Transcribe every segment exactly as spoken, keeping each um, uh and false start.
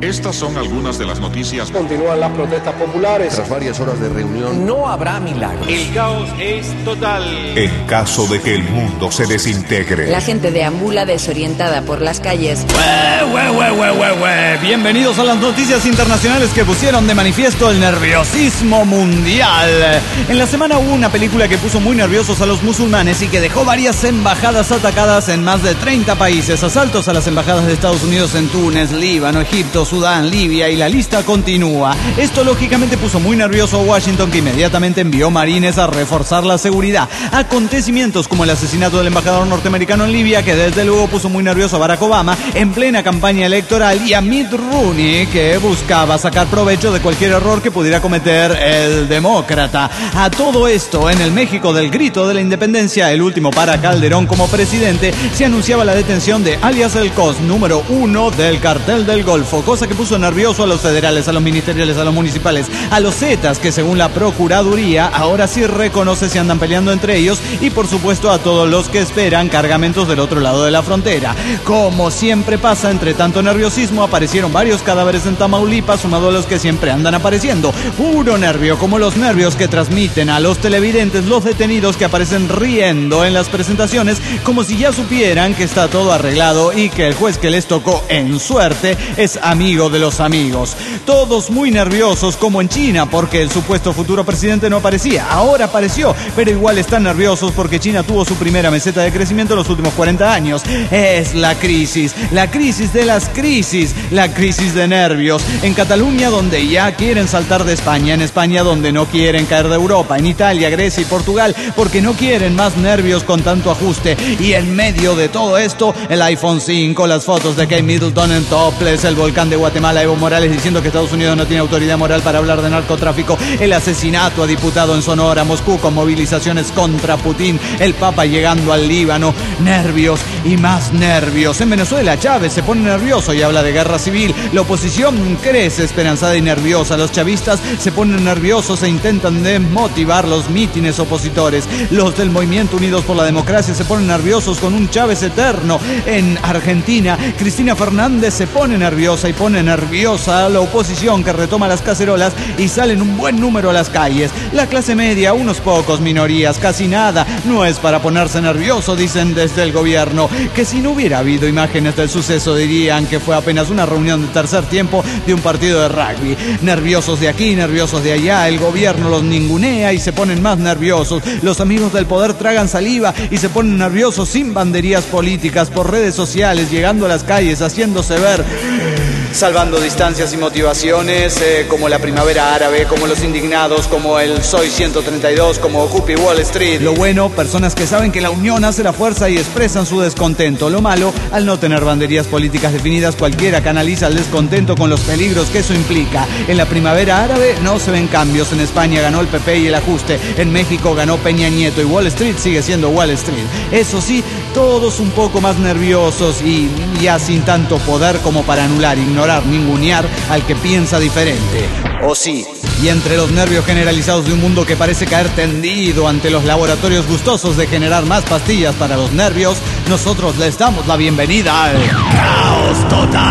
Estas son algunas de las noticias. Continúan las protestas populares. Tras varias horas de reunión, no habrá milagros. El caos es total. En caso de que el mundo se desintegre. La gente deambula desorientada por las calles. ¡Ue, ue, ue, ue, ue, ue! Bienvenidos a las noticias internacionales que pusieron de manifiesto el nerviosismo mundial. En la semana hubo una película que puso muy nerviosos a los musulmanes y que dejó varias embajadas atacadas en más de treinta países. Asaltos a las embajadas de Estados Unidos en Túnez, Líbano, Egipto, Sudán, Libia y la lista continúa. Esto lógicamente puso muy nervioso a Washington, que inmediatamente envió marines a reforzar la seguridad. Acontecimientos como el asesinato del embajador norteamericano en Libia, que desde luego puso muy nervioso a Barack Obama en plena campaña electoral, y a Mitt Romney, que buscaba sacar provecho de cualquier error que pudiera cometer el demócrata. A todo esto, en el México del grito de la independencia, el último para Calderón como presidente, se anunciaba la detención de alias El Cos, número uno del cartel del Golfo, cosa que puso nervioso a los federales, a los ministeriales, a los municipales, a los zetas, que según la Procuraduría ahora sí reconoce si andan peleando entre ellos, y por supuesto a todos los que esperan cargamentos del otro lado de la frontera. Como siempre pasa, entre tanto nerviosismo aparecieron varios cadáveres en Tamaulipas, sumado a los que siempre andan apareciendo. Puro nervio, como los nervios que transmiten a los televidentes los detenidos, que aparecen riendo en las presentaciones como si ya supieran que está todo arreglado y que el juez que les tocó en suerte es amigo de los amigos. Todos muy nerviosos, como en China, porque el supuesto futuro presidente no aparecía. Ahora apareció, pero igual están nerviosos porque China tuvo su primera meseta de crecimiento en los últimos cuarenta años. Es la crisis, la crisis de las crisis, la crisis de nervios. En Cataluña, donde ya quieren saltar de España, en España, donde no quieren caer de Europa, en Italia, Grecia y Portugal, porque no quieren más nervios con tanto ajuste. Y en medio de todo esto, el iPhone cinco, las fotos de Kate Middleton en topless, el volcán de Guatemala, Evo Morales diciendo que Estados Unidos no tiene autoridad moral para hablar de narcotráfico, el asesinato a diputado en Sonora, Moscú con movilizaciones contra Putin, el Papa llegando al Líbano, nervios y más nervios. En Venezuela, Chávez se pone nervioso y habla de guerra civil. La oposición crece esperanzada y nerviosa. Los chavistas se ponen nerviosos e intentan desmotivar los mítines opositores. Los del Movimiento Unidos por la Democracia se ponen nerviosos con un Chávez eterno. En Argentina, Cristina Fernández se pone nerviosa y pone nerviosa a la oposición, que retoma las cacerolas y salen un buen número a las calles. La clase media, unos pocos, minorías, casi nada. No es para ponerse nervioso, dicen desde el gobierno, que si no hubiera habido imágenes del suceso dirían que fue apenas una reunión de tercer tiempo de un partido de rugby. Nerviosos de aquí, nerviosos de allá, el gobierno los ningunea y se ponen más nerviosos. Los amigos del poder tragan saliva y se ponen nerviosos sin banderías políticas, por redes sociales, llegando a las calles, haciéndose ver, salvando distancias y motivaciones, eh, como la primavera árabe, como los indignados, como el Soy ciento treinta y dos, como Occupy Wall Street. Lo bueno, personas que saben que la unión hace la fuerza y expresan su descontento. Lo malo, al no tener banderías políticas definidas, cualquiera canaliza el descontento con los peligros que eso implica. En la primavera árabe no se ven cambios. En España ganó el P P y el ajuste. En México ganó Peña Nieto y Wall Street sigue siendo Wall Street. Eso sí, todos un poco más nerviosos y ya sin tanto poder como para anular, ignorar, ningunear al que piensa diferente. ¿O sí? Y entre los nervios generalizados de un mundo que parece caer tendido ante los laboratorios gustosos de generar más pastillas para los nervios, nosotros les damos la bienvenida al Caos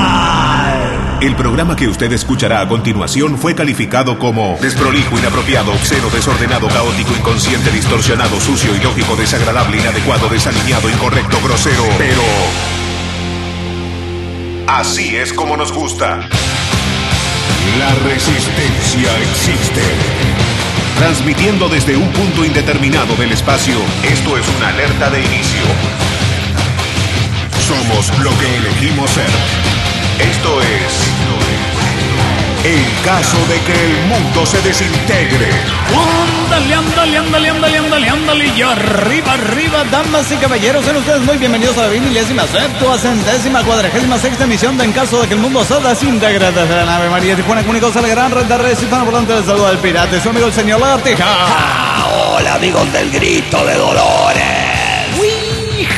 Total. El programa que usted escuchará a continuación fue calificado como desprolijo, inapropiado, obsceno, desordenado, caótico, inconsciente, distorsionado, sucio, ilógico, desagradable, inadecuado, desalineado, incorrecto, grosero. Pero así es como nos gusta. La resistencia existe. Transmitiendo desde un punto indeterminado del espacio, esto es una alerta de inicio. Somos lo que elegimos ser. Esto es el caso de que el mundo se desintegre. Ándale, ándale, ándale, ándale, ándale, ándale. Y arriba, arriba, damas y caballeros, sean ustedes muy bienvenidos a la vigésima septuagésima cuadragésima sexta emisión de En Caso de que el Mundo se Desintegre, desde la nave María Tijuana, comunicados a la gran red de redes hispanoparlantes. Les saluda el pirata y su amigo el señor Lagartija. Ah, hola amigos del grito de Dolores. Uy,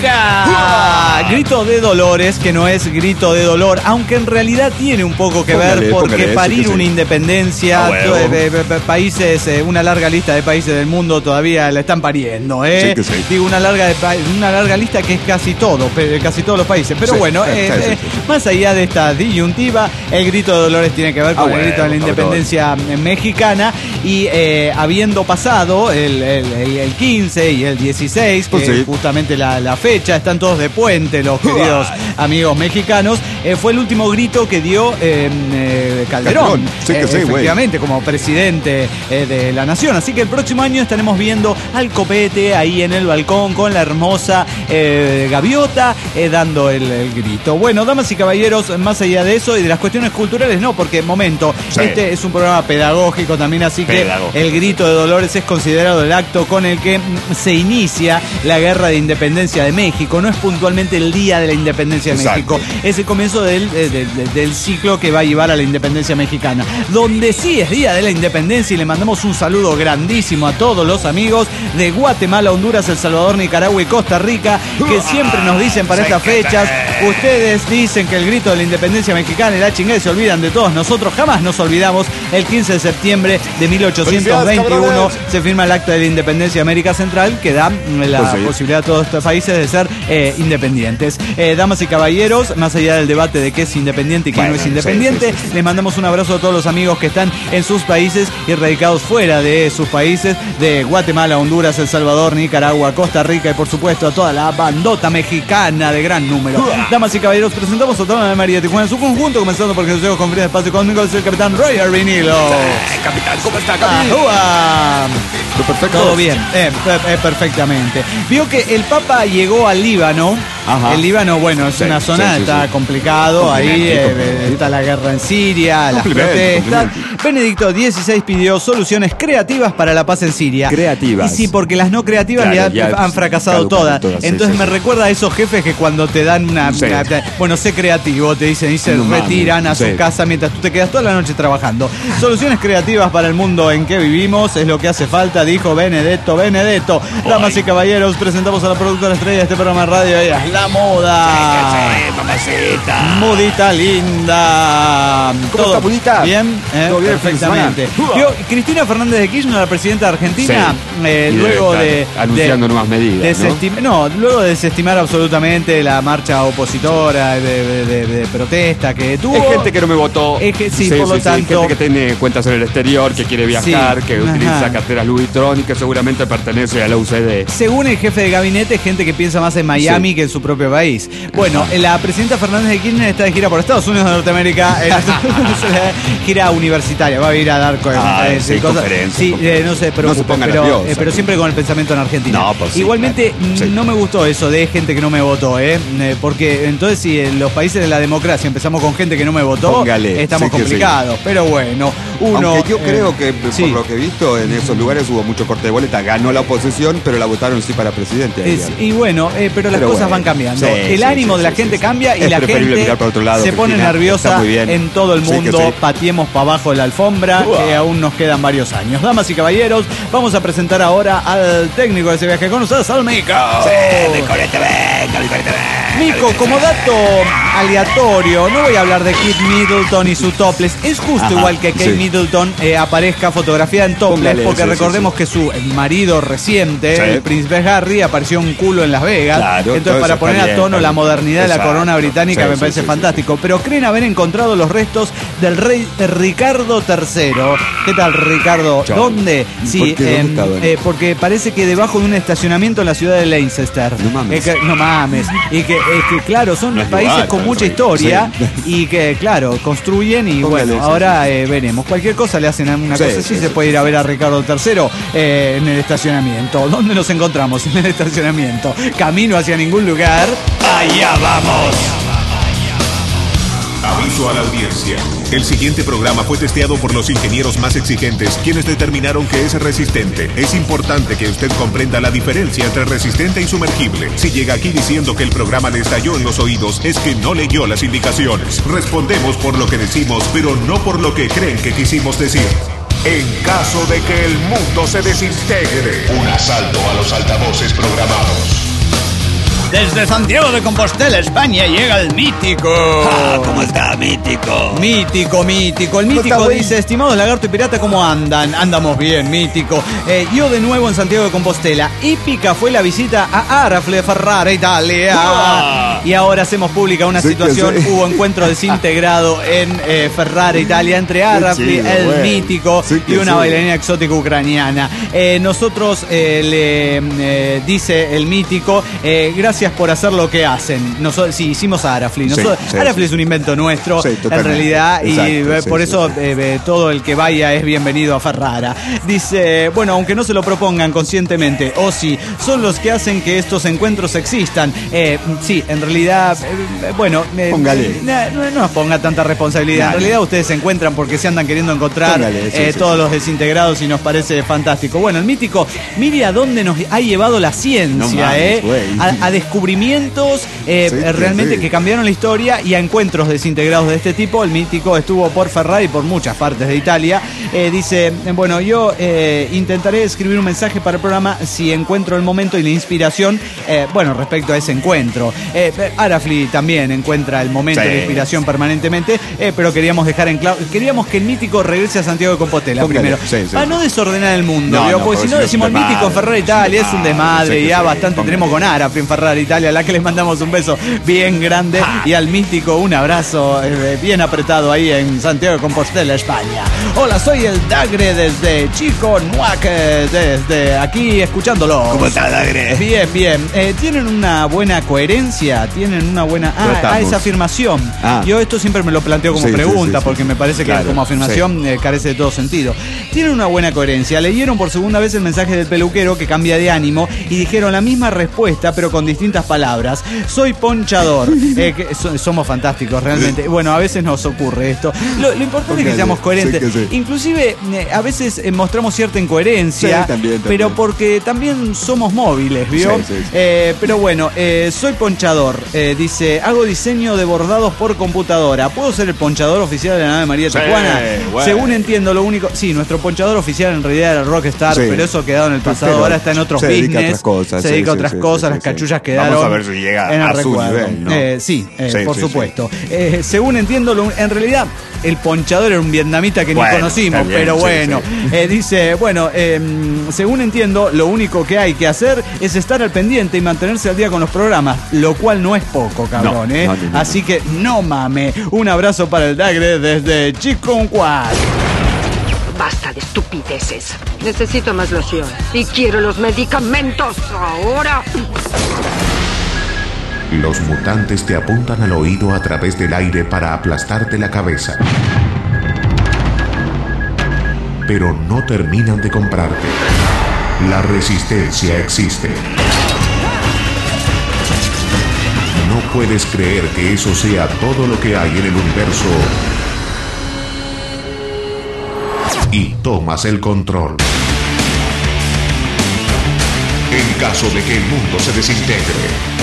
¡Uja! Grito de Dolores, que no es grito de dolor, aunque en realidad tiene un poco que Póngale, ver, porque póngale, parir sí que sí. una independencia, Ah, bueno. to- de- de- de- países, eh, una larga lista de países del mundo todavía la están pariendo, ¿eh? Sí que sí. Digo, una larga, de pa- una larga lista que es casi todo, pe- casi todos los países. Pero Sí, bueno, sí, eh, sí, sí, eh, sí. más allá de esta disyuntiva, el grito de Dolores tiene que ver con Ah, el bueno, grito de la sobre independencia mexicana y eh, habiendo pasado el, el- el- el quince y el dieciséis, que Pues sí. es justamente la, la fecha, están todos de puente los queridos amigos mexicanos, eh, fue el último grito que dio eh, eh, Calderón, Calderón, sí que eh, sí, güey. efectivamente, como presidente eh, de la nación. Así que el próximo año estaremos viendo al Copete ahí en el balcón con la hermosa eh, gaviota eh, dando el, el grito. Bueno, damas y caballeros, más allá de eso y de las cuestiones culturales, no, porque, momento, Sí. este es un programa pedagógico también, así que Pedagógico. el grito de Dolores es considerado el acto con el que mm, se inicia la guerra de independencia de México. No es puntualmente el día de la independencia de Exacto. México, es el comienzo del, de- de- de- del ciclo que va a llevar a la independencia mexicana. Donde sí es día de la independencia y le mandamos un saludo grandísimo a todos los amigos de Guatemala, Honduras, El Salvador, Nicaragua y Costa Rica, que siempre nos dicen para estas fechas, ustedes dicen que el grito de la independencia mexicana y la chingada y se olvidan de todos nosotros. Jamás nos olvidamos. El quince de septiembre de mil ochocientos veintiuno cabrones! se firma el acta de la independencia de América Central, que da mm, la Pues sí. posibilidad a todos estos países de ser eh, independientes. Eh, damas y caballeros, más allá del debate de qué es independiente y qué Bueno, no es sí, independiente, sí, sí, sí. les mandamos un abrazo a todos los amigos que están en sus países y radicados fuera de sus países, de Guatemala, Honduras, El Salvador, Nicaragua, Costa Rica y por supuesto a toda la bandota mexicana de gran número. Damas y caballeros, presentamos a toda la María Tijuana en su conjunto, comenzando por Jesús con Frida Espacio Cósmico, es el capitán Roger Vinilo. Capitán, ¿cómo está, Ajúa. Perfecto. Todo bien, eh, eh, eh, perfectamente. Vio que el Papa llegó al Líbano. Ajá. El Líbano, bueno, es Sí, una zona, sí, sí, está sí. complicado. Ahí Complimento, eh, complimento. está la guerra en Siria, las Complimento, protestas. complimento. Benedicto dieciséis pidió soluciones creativas para la paz en Siria. Creativas. Y sí, porque las no creativas Claro, ya, ya han fracasado caducaron todas. todas, sí, Entonces sí, me sí. recuerda a esos jefes que cuando te dan una... Sí. una- bueno, sé creativo, te dicen, y se No mames, retiran a su sí. casa mientras tú te quedas toda la noche trabajando. Soluciones creativas para el mundo en que vivimos es lo que hace falta, dijo Benedetto. Benedetto, damas y caballeros, presentamos a la productora estrella de este programa de radio. Ella es la moda. mamacita. Mudita linda. ¿Cómo está, Mudita? Bien, eh, ¿Todo bien el fin de perfectamente. semana? Vio, Cristina Fernández de Kirchner, la presidenta de Argentina, Sí. eh, Y luego debe de, estar anunciando de- nuevas medidas, ¿no? desestim- ¿no? luego de desestimar absolutamente la marcha opositora de, de- de- de protesta que tuvo. Es gente que no me votó. Es que sí, por lo tanto- gente que tiene cuentas en el exterior, que quiere viajar, Sí, que ajá. utiliza carteras Louis Vuitton y que seguramente pertenece a la U C D. Según el jefe de gabinete, gente que piensa más en Miami Sí. que en su propio país. Bueno, la presidenta Fernández de Kirchner está de gira por Estados Unidos de Norteamérica. En gira universitaria, va a ir a dar co- Ah, eh, sí, cosas. conferencias, Sí, eh, conferencias. no se No se preocupe, ponga pero, nerviosa. eh, pero siempre con el pensamiento en Argentina. No, pues sí, Igualmente, claro. Sí. no me gustó eso de gente que no me votó, ¿eh? Eh, Porque entonces, si en los países de la democracia empezamos con gente que no me votó, Póngale, estamos sí que sí. complicados. Pero bueno, uno. Aunque yo eh, creo que, por sí. lo que he visto, en esos lugares hubo mucho corte de boleta. Ganó la oposición, pero la votaron sí para presidente. ayer. Es- y bueno, eh, pero las Pero cosas bueno, van cambiando. sí, el sí, ánimo sí, de la sí, gente sí. cambia y Es la preferible gente mirar para otro lado, se pone Cristina. nerviosa Está muy bien. en todo el Sí, que mundo. sí. Pateemos para abajo de la alfombra, Uah. que aún nos quedan varios años. Damas y caballeros, vamos a presentar ahora al técnico de ese viaje con ustedes, al Mico. Mico, como dato aleatorio, no voy a hablar de Kate Middleton y su topless. Es justo Ajá, igual que Kate sí. Middleton eh, aparezca fotografiada en topless, Póngale, porque sí, sí, recordemos sí. que su marido reciente, Sí. el príncipe Harry, apareció un culo en Las Vegas. Claro, todo Entonces, para eso poner está a bien, tono está la bien. modernidad de la Exacto. corona británica, Sí, me sí, parece sí, fantástico. Pero creen haber encontrado los restos del rey Ricardo tercero. ¿Qué tal, Ricardo? Chao. ¿Dónde? Sí, ¿Por qué? ¿Dónde em, estaban? eh, porque parece que debajo de un estacionamiento en la ciudad de Leicester. No mames. Eh, que- no mames. Y que, eh, que, claro, son No es países lugar con para mucha eso. historia Sí. y que, claro, construyen y Póngale, bueno, sí, ahora eh, veremos. Cualquier cosa le hacen una Sí, cosa así, sí, se sí, puede sí, ir a ver a Ricardo tercero eh, en el estacionamiento. ¿Dónde nos encontramos? En el estacionamiento. Camino hacia ningún lugar. Allá vamos. Aviso a la audiencia. El siguiente programa fue testeado por los ingenieros más exigentes, quienes determinaron que es resistente. Es importante que usted comprenda la diferencia entre resistente y sumergible. Si llega aquí diciendo que el programa le estalló en los oídos, es que no leyó las indicaciones. Respondemos por lo que decimos, pero no por lo que creen que quisimos decir. En caso de que el mundo se desintegre. Un asalto a los altavoces programados. Desde Santiago de Compostela, España, llega el mítico. Ah, ¿cómo está, mítico? Mítico, mítico. El mítico dice, estimados lagarto y pirata, ¿cómo andan? Andamos bien, mítico. Eh, yo de nuevo en Santiago de Compostela. Épica fue la visita a Arafle, Ferrara, Italia. ¡Uah! Y ahora hacemos pública una Sí, situación. sí. Hubo encuentro desintegrado en eh, Ferrara, Italia, entre Arafle, chido, el güey. mítico, Sí, y una sí. bailarina exótica ucraniana. Eh, nosotros eh, le eh, dice el mítico, eh, gracias por hacer lo que hacen. Nosotros sí hicimos a Arafle. Nosotros, Sí, sí, Arafle sí. es un invento nuestro, Sí, en totalmente. realidad, y Exacto, eh, sí, por sí, eso sí. eh, eh, todo el que vaya es bienvenido a Ferrara. Dice, bueno, aunque no se lo propongan conscientemente, o sí, son los que hacen que estos encuentros existan. Eh, sí, en realidad, eh, bueno, eh, Póngale. No, no nos ponga tanta responsabilidad. Dale. En realidad ustedes se encuentran porque se andan queriendo encontrar Póngale, sí, eh, sí, todos sí. los desintegrados y nos parece fantástico. Bueno, el mítico, mire a dónde nos ha llevado la ciencia, No mames, eh, güey. a, a descubrimientos eh, Sí, eh, realmente sí. que cambiaron la historia y a encuentros desintegrados de este tipo. El mítico estuvo por Ferrara y por muchas partes de Italia. Eh, dice, bueno, yo eh, intentaré escribir un mensaje para el programa si encuentro el momento y la inspiración, eh, bueno, respecto a ese encuentro. Eh, Arafli también encuentra el momento Sí. y la inspiración permanentemente, eh, pero queríamos dejar en claro, queríamos que el mítico regrese a Santiago de Compostela Póngale, primero, sí, sí, para sí. no desordenar el mundo, No, ¿vio? no, porque porque si no si no decimos es el un mítico en desmadre, Ferrara es un Italia, es un desmadre, desmadre, sí que ya sí, bastante póngale. tenemos con Arafli en Ferrara Italia, a la que les mandamos un beso bien grande, y al mítico un abrazo eh, bien apretado ahí en Santiago de Compostela, España. Hola, soy el Dagre desde Chico Nuac, eh, desde aquí escuchándolo. ¿Cómo está, Dagre? Bien, bien. Eh, ¿Tienen una buena coherencia? ¿Tienen una buena... Ah, Tratamos. ah, esa afirmación. Ah. Yo esto siempre me lo planteo como Sí, sí, pregunta, sí, sí. porque me parece que Claro, como afirmación eh, carece de todo sentido. Tienen una buena coherencia. Leyeron por segunda vez el mensaje del peluquero que cambia de ánimo y dijeron la misma respuesta, pero con distintas palabras. Soy ponchador. Eh, que so- somos fantásticos, realmente. Bueno, a veces nos ocurre esto. Lo, lo importante es que Póngale, seamos coherentes. sí que sí. Inclusive, eh, a veces eh, mostramos cierta incoherencia, Sí, también, también. pero porque también somos móviles, ¿vio? Sí, sí, sí. Eh, pero bueno, eh, soy ponchador. Eh, dice, hago diseño de bordados por computadora. ¿Puedo ser el ponchador oficial de la nave María Sí, Tecuana? bueno. Según entiendo, lo único... Sí, nuestro ponchador oficial en realidad era Rockstar, Sí. pero eso ha quedado en el pasado. Pero Ahora está en otros se dedica a business. otras cosas, Se sí, dedica a sí, otras sí, cosas. sí, Las sí. cachuchas quedaron Vamos a ver si llega en el a su recuerdo. nivel, ¿no? Eh, sí, eh, Sí, por sí, supuesto. Eh, según entiendo, lo- en realidad el ponchador era un vietnamita que Bueno, ni conocimos, está bien, pero sí, bueno. sí. Eh, dice, bueno, eh, según entiendo, lo único que hay que hacer es estar al pendiente y mantenerse al día con los programas, lo cual no es poco, cabrón, No, ¿eh? no, no, no, Así que no mame. Un abrazo para el Dagre desde Chiconcuac. Basta de estupideces. Necesito más loción. Y quiero los medicamentos ahora. Los mutantes te apuntan al oído a través del aire para aplastarte la cabeza. Pero no terminan de comprarte. La resistencia existe. No puedes creer que eso sea todo lo que hay en el universo. Y tomas el control. En caso de que el mundo se desintegre.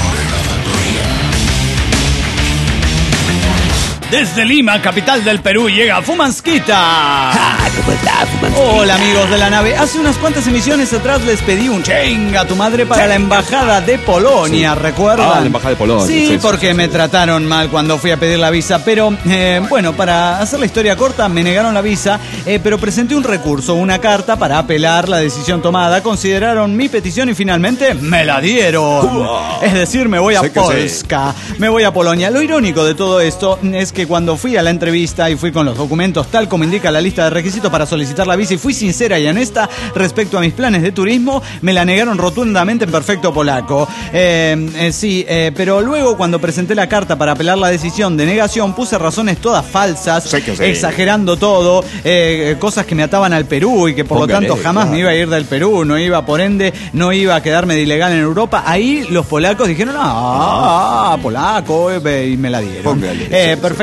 Desde Lima, capital del Perú, llega Fumansquita. Ah, ¿cómo está, Fumansquita? Hola amigos de la nave, hace unas cuantas emisiones atrás les pedí un chinga a tu madre para la embajada de Polonia, Sí. ¿recuerdan? Ah, la embajada de Polonia, Sí, sí, sí, porque sí, me sí. trataron mal cuando fui a pedir la visa, pero eh, bueno, para hacer la historia corta, me negaron la visa, eh, pero presenté un recurso, una carta para apelar la decisión tomada, consideraron mi petición y finalmente me la dieron. Uah. Es decir, me voy a Sí que sí. Polska, me voy a Polonia. Lo irónico de todo esto es que cuando fui a la entrevista y fui con los documentos tal como indica la lista de requisitos para solicitar la visa y fui sincera y honesta respecto a mis planes de turismo, me la negaron rotundamente en perfecto polaco. Eh, eh, sí, eh, pero luego cuando presenté la carta para apelar la decisión de negación puse razones todas falsas, Sí que sí. exagerando todo, eh, cosas que me ataban al Perú y que por Póngale, lo tanto jamás claro. me iba a ir del Perú, no iba, por ende, no iba a quedarme de ilegal en Europa. Ahí los polacos dijeron, ah, polaco, eh, y me la dieron. Póngale, Eh, sí, perfecto.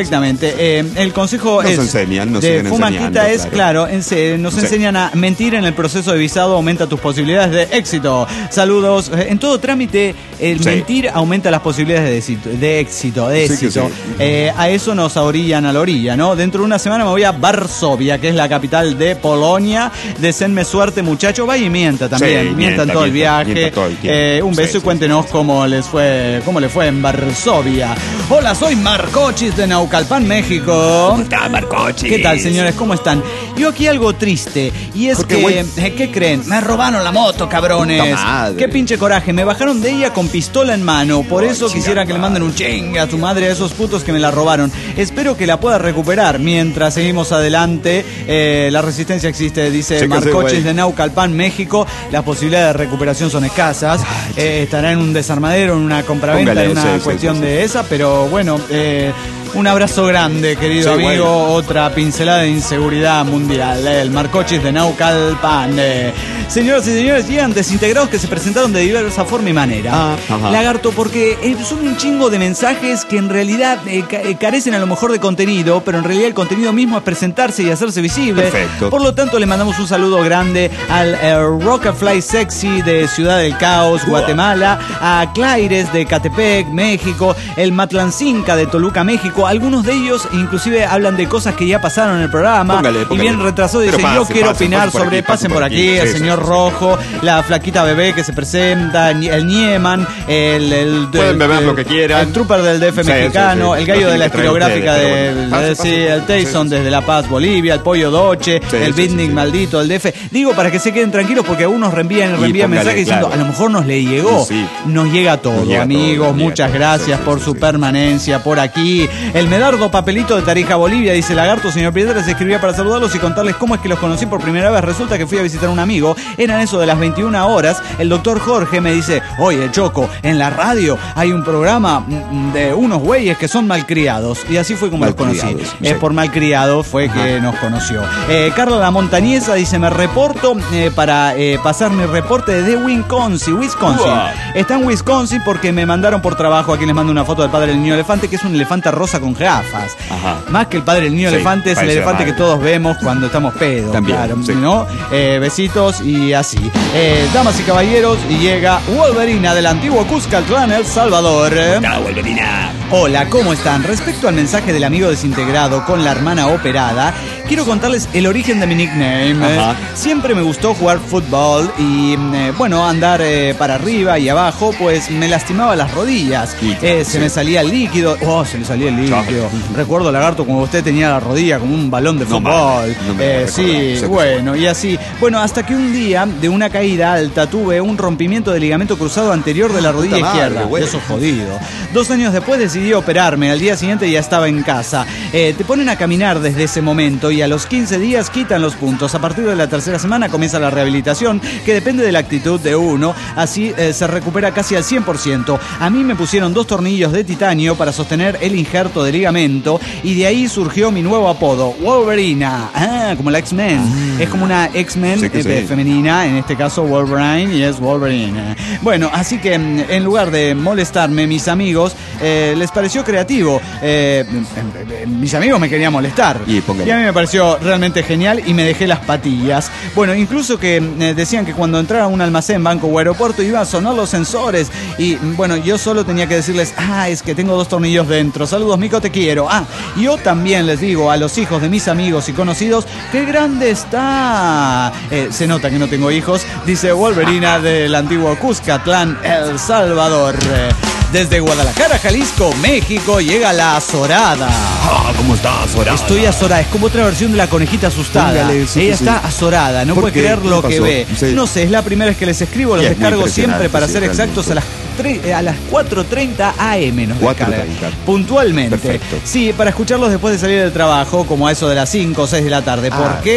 Perfectamente. Eh, el consejo Nos es enseñan, nos de siguen Fumaquita enseñando, es, claro. claro, en se- nos Sí. enseñan a mentir en el proceso de visado, aumenta tus posibilidades de éxito. Saludos. Eh, En todo trámite, el Sí. mentir aumenta las posibilidades de éxito, de éxito. De Sí que éxito. sí. Eh, a eso nos orillan a la orilla, ¿no? Dentro de una semana me voy a Varsovia, que es la capital de Polonia. Deseenme suerte, muchachos. Vaya y mienta también. Sí, mientan mienta, todo el mienta, viaje. mienta todo el tiempo. Eh, un beso Sí, y sí, cuéntenos cómo les fue, cómo le fue en Varsovia. Hola, soy Marcochis de Naucalpan, México. ¿Cómo está, Marcochis? ¿Qué tal, señores? ¿Cómo están? Yo aquí algo triste. Y es ¿Por qué, que, güey? eh, ¿qué creen? Me robaron la moto, cabrones. Puta madre. Qué pinche coraje. Me bajaron de ella con pistola en mano. Por Ay, eso quisiera chingada que le manden un chingue a su madre a esos putos que me la robaron. Espero que la pueda recuperar mientras seguimos adelante. Eh, la resistencia existe, dice Chéquese, Marcochis güey. de Naucalpan, México. Las posibilidades de recuperación son escasas. Eh, estará en un desarmadero, en una compraventa, Póngale, en una sí, sí, cuestión sí, sí. de esa. Pero bueno, eh, un abrazo grande, querido Sí, amigo. güey. Otra pincelada de inseguridad mundial. El Marcochis de Naucalpan. Eh, señoras y señores, llegan desintegrados que se presentaron de diversa forma y manera. Ah, ajá. Lagarto, porque eh, son un chingo de mensajes que en realidad eh, ca- eh, carecen a lo mejor de contenido, pero en realidad el contenido mismo es presentarse y hacerse visible. Perfecto. Por lo tanto, le mandamos un saludo grande al eh, Rockafly Sexy de Ciudad del Caos, Guatemala, a Claires de Catepec, México, el Matlancinca de Toluca, México. Algunos de ellos inclusive hablan de cosas que ya pasaron en el programa. Póngale, póngale. Y bien retrasado Pero dice, yo pase, quiero pase, opinar pase por sobre, aquí, pasen por aquí, el Sí, sí, señor sí. Rojo, la flaquita bebé que se presenta, el Nieman, el... el Pueden beber el- lo que quieran. El trooper del D F Sí, mexicano, sí, sí. el gallo Lo de la tienen que traer estilográfica ustedes, del... pero bueno. eh, Pase, sí, pase. el Tyson Sí, sí. desde La Paz, Bolivia, el Pollo Doche, Sí, el sí, Bitnik sí, sí. maldito, el D F. Digo, para que se queden tranquilos porque algunos reenvían y Y reenvían póngale, mensajes diciendo, claro. a lo mejor nos le llegó. Sí. Nos llega todo, Nos llega amigos. todo, nos llega Muchas todo. gracias Sí, por sí, su sí. permanencia por aquí. El Medardo Papelito de Tarija, Bolivia, dice Lagarto, señor Piedra, se escribía para saludarlos y contarles cómo es que los conocí por primera vez. Resulta que fui a visitar a un amigo, eran eso de las veintiuna horas. El doctor Jorge me dice, oye, Choco, en la radio hay un programa mm, de unos güeyes que son malcriados. Y así fue como los conocí. Malcriados, Eh, sí. por malcriado fue que nos conoció. Eh, Carla La Montañesa dice, me reporto eh, para eh, pasar mi reporte de Wisconsin. Wisconsin. Uah. Está en Wisconsin porque me mandaron por trabajo. Aquí les mando una foto del padre del niño elefante, que es un elefante rosa con gafas. Ajá. Más que el padre del niño Sí, elefante, es el parece elefante la que madre. todos vemos cuando estamos pedos. También, claro, sí. ¿no? Eh, besitos y así. Eh, damas y caballeros, y llega Wolverina del antiguo Cuscatlán, El Salvador. Hola, ¿cómo están? Respecto al mensaje del amigo desintegrado con la hermana operada, quiero contarles el origen de mi nickname. Ajá. Eh, Siempre me gustó jugar fútbol y, eh, bueno, andar eh, para arriba y abajo, pues me lastimaba las rodillas. Y, Eh, se sí. me salía el líquido. Oh, se le salía el líquido. Recuerdo, Lagarto, cuando usted tenía la rodilla como un balón de No fútbol. mames, no me Eh, lo sí, recordaba. Sí, bueno, y así. Bueno, hasta que un día, de una caída alta, tuve un rompimiento de ligamento cruzado anterior de la rodilla Puta madre, izquierda. güey. Eso jodido. Dos años después decidí operarme. Al día siguiente ya estaba en casa. Eh, te ponen a caminar desde ese momento y a los quince días quitan los puntos. A partir de la tercera semana comienza la rehabilitación, que depende de la actitud de uno. Así eh, se recupera casi al cien por ciento. A mí me pusieron dos tornillos de titanio para sostener el injerto de ligamento y de ahí surgió mi nuevo apodo, Wolverina. Ah, como la X-Men. Es como una X-Men Sí que eh, sí. femenina, en este caso Wolverine, y es Wolverine. Bueno, así que mm, en lugar de molestarme, mis amigos, eh, les pareció creativo. Eh, eh, mis amigos me querían molestar. Y póngale. Y a mí me pareció realmente genial y me dejé las patillas. Bueno, incluso que eh, decían que cuando entrara a un almacén, banco o aeropuerto iban a sonar los sensores. Y mm, bueno, yo solo tenía que decirles, ah, es que tengo dos tornillos dentro. Saludos, Mico, te quiero. Ah, yo también les digo a los hijos de mis amigos y conocidos, qué grande está. Eh, se nota que no tengo hijos, dice Wolverina del antiguo Cuscatlán, El Salvador. Eh, Desde Guadalajara, Jalisco, México, llega la azorada. Ah, ¿cómo está, Soraya? Estoy azorada, es como otra versión de la conejita asustada. Póngale, sí, Ella sí, está sí. azorada, no ¿Por puede qué? creer ¿Qué lo pasó? que ve. Sí. No sé, es la primera vez que les escribo, los Y es muy descargo siempre impresionante, para sí, ser realmente. exactos a las tre- eh, a las cuatro treinta a eme nos cuatro descargan. treinta. Puntualmente. Perfecto. Sí, para escucharlos después de salir del trabajo, como a eso de las cinco o seis de la tarde. ¿Por Ah. qué?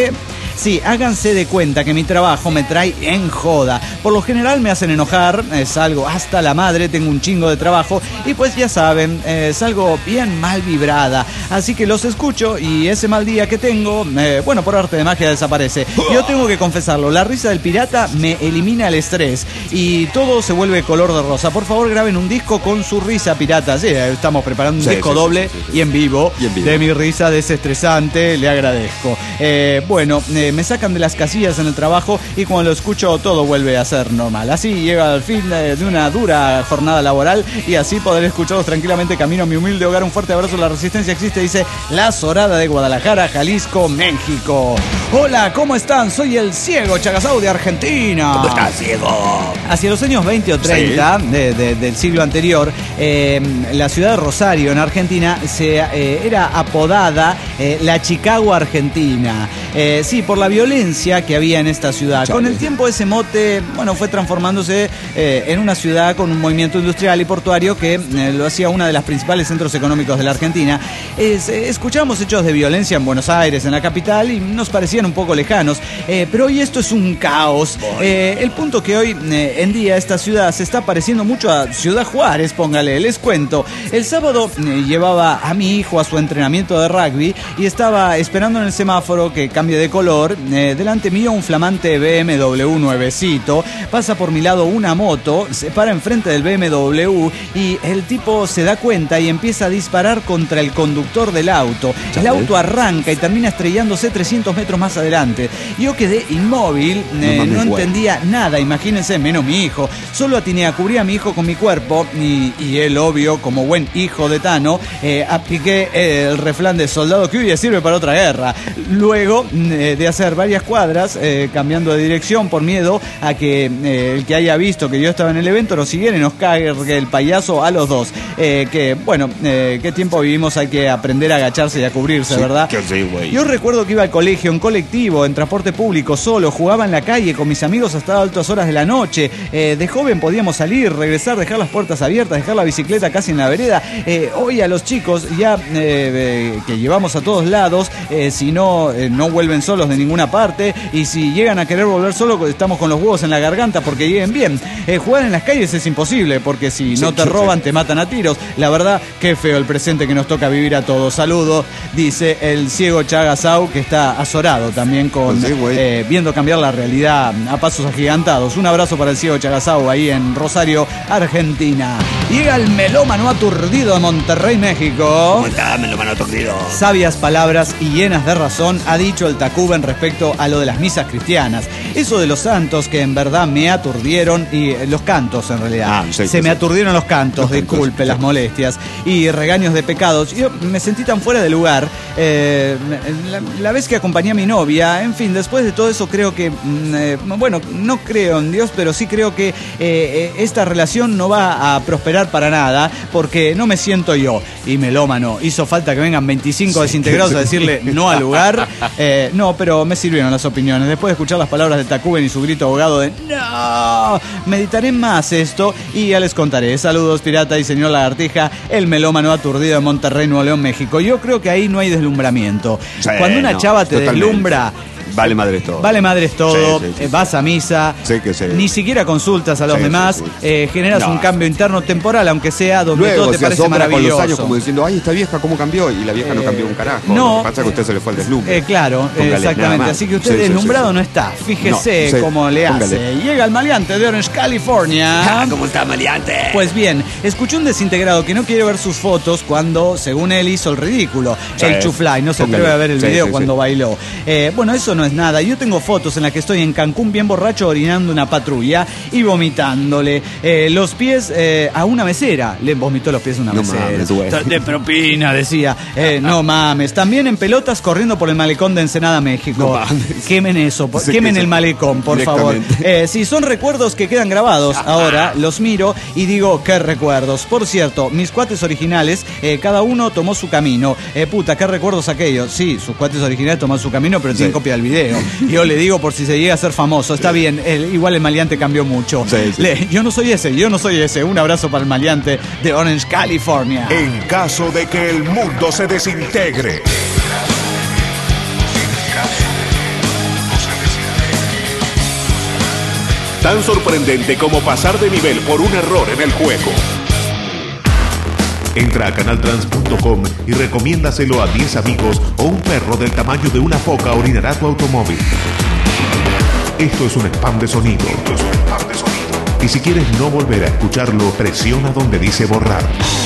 Sí, háganse de cuenta que mi trabajo me trae en joda. Por lo general me hacen enojar, eh, salgo hasta la madre, tengo un chingo de trabajo y pues ya saben, eh, salgo bien mal vibrada. Así que los escucho y ese mal día que tengo, eh, bueno, por arte de magia desaparece. Yo tengo que confesarlo, la risa del pirata me elimina el estrés y todo se vuelve color de rosa. Por favor, graben un disco con su risa pirata. Sí, estamos preparando un sí, disco sí, doble sí, sí, sí, sí. Y, en vivo, y en vivo de mi risa desestresante, le agradezco. Eh, bueno, eh, me sacan de las casillas en el trabajo y cuando lo escucho todo vuelve a ser normal. Así llega al fin de, de una dura jornada laboral y así poder escucharlos tranquilamente camino a mi humilde hogar. Un fuerte abrazo, la resistencia existe, dice La Zorada de Guadalajara, Jalisco, México. Hola, ¿cómo están? Soy el Ciego Chagasau de Argentina. ¿Cómo estás, Ciego? Hacia los años veinte o treinta sí. de, de, del siglo anterior, eh, la ciudad de Rosario, en Argentina, se, eh, era apodada eh, la Chicago Argentina. Eh, sí, por la violencia que había en esta ciudad. Chale. Con el tiempo ese mote, bueno, fue transformándose eh, en una ciudad con un movimiento industrial y portuario que eh, lo hacía una de las principales centros económicos de la Argentina. Es, eh, escuchamos hechos de violencia en Buenos Aires, en la capital, y nos parecían un poco lejanos. Eh, pero hoy esto es un caos. Eh, el punto que hoy eh, en día esta ciudad se está pareciendo mucho a Ciudad Juárez, póngale, les cuento. El sábado eh, llevaba a mi hijo a su entrenamiento de rugby y estaba esperando en el semáforo que cambie de color. Eh, delante mío un flamante B M W nuevecito. Pasa por mi lado una moto, se para enfrente del B M W y el tipo se da cuenta y empieza a disparar contra el conductor del auto. El auto arranca y termina estrellándose trescientos metros más adelante. Yo quedé inmóvil, eh, no, no entendía nada, imagínense, menos mi hijo. Solo atiné a cubrir a mi hijo con mi cuerpo y, y él, obvio, como buen hijo de Tano, eh, apliqué el refrán de soldado que huye sirve para otra guerra. Luego eh, de hacer varias cuadras, eh, cambiando de dirección por miedo a que eh, el que haya visto que yo estaba en el evento nos siguiera y nos cargue el payaso a los dos. Eh, que, bueno, eh, qué tiempo vivimos, hay que aprender a agacharse y a cubrirse, sí, ¿verdad? Sí, yo recuerdo que iba al colegio en colectivo, en transporte público, solo, jugaba en la calle con mis amigos hasta altas horas de la noche. Eh, de joven podíamos salir, regresar, dejar las puertas abiertas, dejar la bicicleta casi en la vereda. Eh, hoy a los chicos ya eh, eh, que llevamos a todos lados, eh, si no, eh, no vuelven solos de ninguna parte, y si llegan a querer volver solos, estamos con los huevos en la garganta porque lleguen bien. Eh, jugar en las calles es imposible porque si no te roban te matan a tiros. La verdad, qué feo el presente que nos toca vivir a todos. Saludos, dice el Ciego Chagasau, que está azorado también con pues sí, eh, viendo cambiar la realidad a pasos agigantados. Un abrazo para el Ciego Chagasau ahí en Rosario, Argentina. Llega el melómano aturdido de Monterrey, México. ¿Cómo está, melómano aturdido? Sabias palabras y llenas de razón ha dicho el Tacuben respecto a lo de las misas cristianas. Eso de los santos que en verdad me aturdieron, y eh, los cantos en realidad. Ah, sí, Se sí, me sí. aturdieron los cantos, los disculpe cantos, las sí. molestias y regaños de pecados. Yo me sentí tan fuera de lugar. Eh, la, la vez que acompañé a mi novia, en fin, después de todo eso creo que, eh, bueno, no creo en Dios, pero sí creo que eh, esta relación no va a prosperar para nada, porque no me siento yo. Y melómano, hizo falta que vengan veinticinco sí, desintegrados sí. a decirle no al lugar. Eh, no, pero me sirvieron las opiniones. Después de escuchar las palabras de Tacuben y su grito abogado de ¡no! Meditaré más esto y ya les contaré. Saludos, pirata y señor Lagartija, el melómano aturdido de Monterrey, Nuevo León, México. Yo creo que ahí no hay deslumbramiento. Sí, Cuando una no, chava te totalmente. deslumbra... Vale madres todo. Vale madres todo, sí, sí, sí, eh, vas a misa, sí, que sí. ni siquiera consultas a los sí, demás, sí, sí. Eh, generas no. un cambio interno temporal, aunque sea donde Luego, todo te se parece maravilloso. Con los años, como diciendo, ay, esta vieja cómo cambió, y la vieja eh, no cambió un carajo. No. Lo que pasa es que a usted se le fue el deslumbre. Eh, claro, póngale, exactamente. Así que usted sí, deslumbrado sí, sí, sí. no está. Fíjese no, sí. cómo le póngale. hace. Llega el maleante de Orange, California. ¿Cómo está, maleante? Pues bien, escuché un desintegrado que no quiere ver sus fotos cuando, según él, hizo el ridículo. Sí. El Chufly, no se póngale. atreve a ver el sí, video sí, cuando sí. bailó. Eh, bueno, eso no es nada. Yo tengo fotos en las que estoy en Cancún bien borracho orinando una patrulla y vomitándole eh, los pies eh, a una mesera. Le vomitó los pies a una no mesera. Mames, de propina, decía. Eh, no mames. También en pelotas corriendo por el malecón de Ensenada, México. No Quemen eso. Por, sí, quemen el malecón, por favor. Eh, sí, son recuerdos que quedan grabados. Ahora los miro y digo, qué recuerdos. Por cierto, mis cuates originales, eh, cada uno tomó su camino. Eh, puta, qué recuerdos aquellos. Sí, sus cuates originales tomaron su camino, pero sí. tienen copia del video. Yo le digo por si se llega a ser famoso, está bien, el, igual el maleante cambió mucho. Sí, sí. Le, yo no soy ese, yo no soy ese. Un abrazo para el maleante de Orange, California. En caso de que el mundo se desintegre, tan sorprendente como pasar de nivel por un error en el juego. Entra a canal trans punto com y recomiéndaselo a diez amigos o un perro del tamaño de una foca orinará tu automóvil. Esto es un spam de sonido. Esto es un spam de sonido. Y si quieres no volver a escucharlo, presiona donde dice borrar.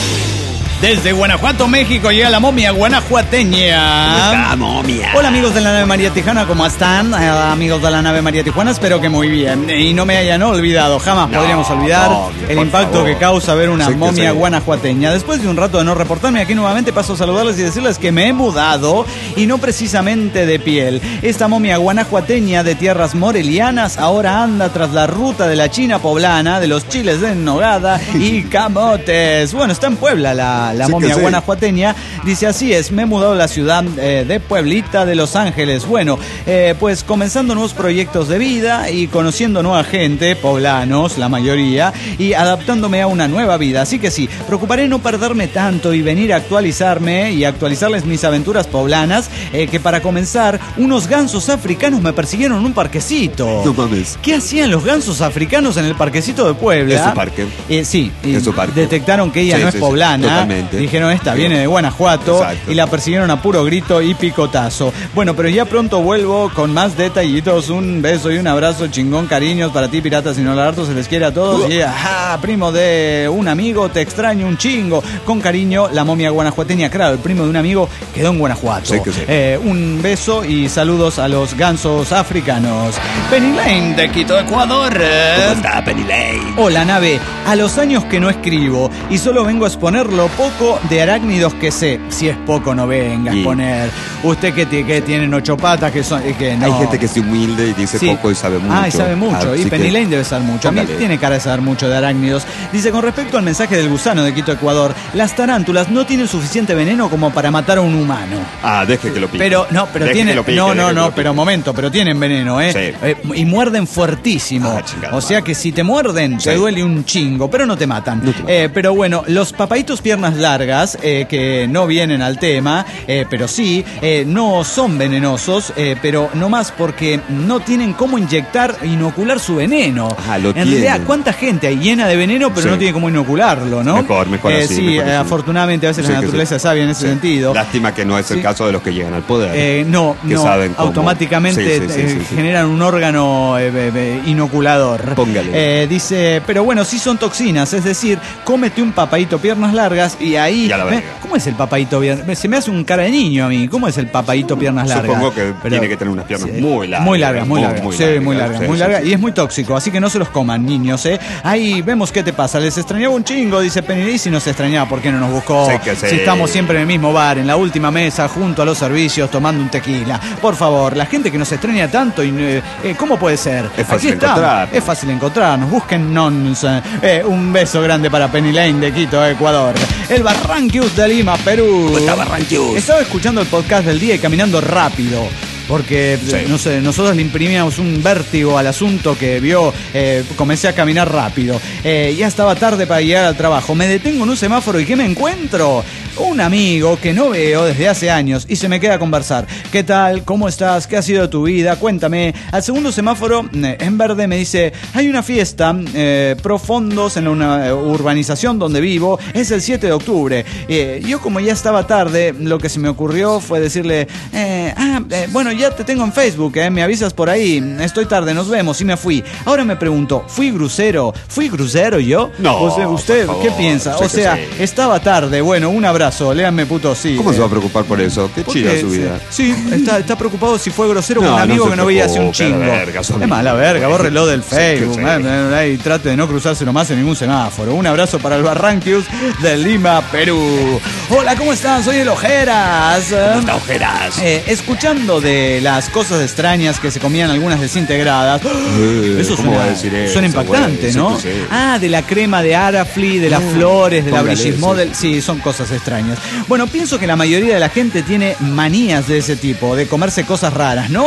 Desde Guanajuato, México, llega la momia guanajuateña. ¿Cómo está, momia? Hola, amigos de la nave María Tijana, ¿cómo están? Eh, amigos de la nave María Tijuana, espero que muy bien. Y no me hayan olvidado, jamás No, podríamos olvidar obvio, el por impacto favor. que causa ver una Sí que momia sí. guanajuateña. Después de un rato de no reportarme aquí nuevamente, paso a saludarles y decirles que me he mudado, y no precisamente de piel. Esta momia guanajuateña de tierras morelianas ahora anda tras la ruta de la China poblana, de los chiles de nogada y camotes. Bueno, está en Puebla la, la Sí que momia sí. guanajuateña. Dice, así es, me he mudado a la ciudad eh, de Pueblita de Los Ángeles. Bueno, eh, pues comenzando nuevos proyectos de vida y conociendo nueva gente, poblanos, la mayoría, y adaptándome a una nueva vida. Así que sí, procuraré no perderme tanto y venir a actualizarme y actualizarles mis aventuras poblanas, eh, que para comenzar, unos gansos africanos me persiguieron en un parquecito. No mames. ¿Qué hacían los gansos africanos en el parquecito de Puebla? ¿Es su parque? Eh, sí, y Es su parque. detectaron que ella Sí, no sí, es sí, poblana. totalmente. Dijeron, esta Sí. viene de Guanajuato. Exacto. Y la persiguieron a puro grito y picotazo. Bueno, pero ya pronto vuelvo con más detallitos. Un beso y un abrazo chingón, cariños para ti, piratas y no lagartos. Se les quiere a todos. Y ajá, primo de un amigo, te extraño un chingo. Con cariño, la momia guanajuateña. Claro, el primo de un amigo quedó en Guanajuato. Sí que sí. Eh, un beso y saludos a los gansos africanos. Penny Lane de Quito, Ecuador. ¿Cómo está, Penny Lane? Hola, nave. A los años que no escribo y solo vengo a exponer lo poco de arácnidos que sé. Si es poco, no venga a Y- exponer. Usted que, ti- que tienen ocho patas, que son. eh, Que no. Hay gente que es humilde y dice Sí. poco y sabe mucho. Ah, y sabe mucho. Así y Penny que- Lane debe saber mucho. A mí Póngale. tiene cara de saber mucho de arácnidos. Dice, con respecto al mensaje del gusano de Quito, Ecuador, las tarántulas no tienen suficiente veneno como para matar a un humano. Ah, deje que lo pique. Pero, no, pero Deje tiene. que lo pique, no, deje no, que no, lo pique. pero momento, pero tienen veneno, ¿eh? Sí. Eh, y muerden fuertísimo. Ah, chingada o sea madre. que si te muerden, te Sí. duele un chingo, pero no te matan. No te matan. Eh, pero bueno, los papaitos piernas largas, eh, que no vienen al tema, eh, pero sí, eh, no son venenosos, eh, pero no más porque no tienen cómo inyectar, inocular su veneno. Ah, lo en realidad, tienen. ¿cuánta gente hay llena de veneno, pero Sí. no tiene cómo inocularlo, no? Mejor, mejor Eh, así, Sí, mejor eh, así. afortunadamente a veces Sí la que naturaleza sí. sabe en ese Sí. sentido. Lástima que no es el Sí. caso de los que llegan al poder. Eh, no, Que no, saben cómo. automáticamente Sí, sí, sí, eh, sí, sí. generan un órgano eh, eh, eh, inoculador. Póngale. Eh, dice, pero bueno, sí son toxinas, es decir, cómete un papaíto piernas largas y ahí... Y a la verga. ¿eh? ¿Cómo es el papaíto piernas? Se me hace un cara de niño a mí. ¿Cómo es el papaíto piernas largas? Supongo que Pero- tiene que tener unas piernas Sí, muy largas. Muy largas, muy Muy, largas. muy sí, largas, muy largas, sí, muy sí, largas. sí. Y es muy tóxico, así que no se los coman, niños, ¿eh? Ahí vemos qué te pasa. Les extrañaba un chingo, dice Penny Lee, si nos extrañaba, ¿por qué no nos buscó? Sí que sí. Si estamos siempre en el mismo bar, en la última mesa, junto a los servicios, tomando un tequila. Por favor, la gente que nos extraña tanto, y, eh, eh, ¿cómo puede ser? Es fácil Aquí estamos. encontrar. Es fácil encontrarnos. Busquen nons. Eh, un beso grande para Penny Lane de Quito, Ecuador. El Barranquius de Lima, Perú. ¿Cómo está, Barranquius? Estaba escuchando el podcast del día y caminando rápido. Porque, Sí. no sé, nosotros le imprimíamos un vértigo al asunto que vio, eh, comencé a caminar rápido. Eh, ya estaba tarde para llegar al trabajo. Me detengo en un semáforo y ¿qué me encuentro? Un amigo que no veo desde hace años y se me queda a conversar. ¿Qué tal? ¿Cómo estás? ¿Qué ha sido de tu vida? Cuéntame. Al segundo semáforo, eh, en verde, me dice, hay una fiesta eh, pro fondos en una eh, urbanización donde vivo. Es el siete de octubre. Eh, yo como ya estaba tarde, lo que se me ocurrió fue decirle, eh, ah, eh, bueno, ya te tengo en Facebook, eh, me avisas por ahí. Estoy tarde, nos vemos. Y me fui. Ahora me pregunto, ¿fui grosero? ¿Fui grosero yo? No, O sea, ¿usted por qué favor, piensa? sé O que sea, sí. estaba tarde. Bueno, un abrazo. Léanme puto sí. ¿Cómo eh. se va a preocupar por eso? Qué Porque, chida su vida. Sí, está, está preocupado si fue grosero No, con un no amigo se que no veía hace un preocupe, chingo. la verga, son Es más, la verga, bórrelo del Sí, que Facebook. sí. man, man, man, y trate de no cruzárselo más en ningún semáforo. Un abrazo para el Barranquius de Lima, Perú. Hola, ¿cómo están? Soy el Ojeras. ¿Cómo está, Ojeras? Eh, escuchando de las cosas extrañas que se comían algunas desintegradas. Eh, Eso ¿cómo suena, va a decir eso, suena impactante, güey? Sí ¿no? que sí. Ah, de la crema de Arafli, de las Mm, flores, de la póngale, Brigitte sí. Model. Sí, son cosas extrañas. Bueno, pienso que la mayoría de la gente tiene manías de ese tipo, de comerse cosas raras, ¿no?